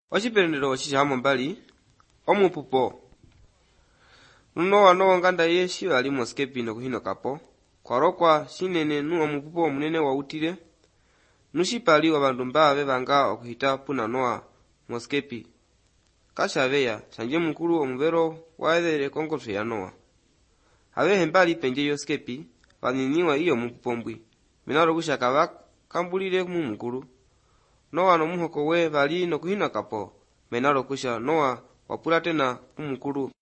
Wachipelendero wachihamo mbali omupupo Nowa nowa nganda yeshi ali moskepi no kuhino kapo kwarokwa shinene nu omupupo munene wautile nushipali wa bandu mbawe banga okuhita puna Nowa moskepi kashaveya shanje mukuru omubero waedhere kongoso ya Nowa abehe mbali penje yoskepi vaniniwa iyo mupupo mbwi minaro kushaka kambulile mu mukuru Nowa no muhoko we bali no kuhina kapo menaro kusha Nowa wapula tena umukuru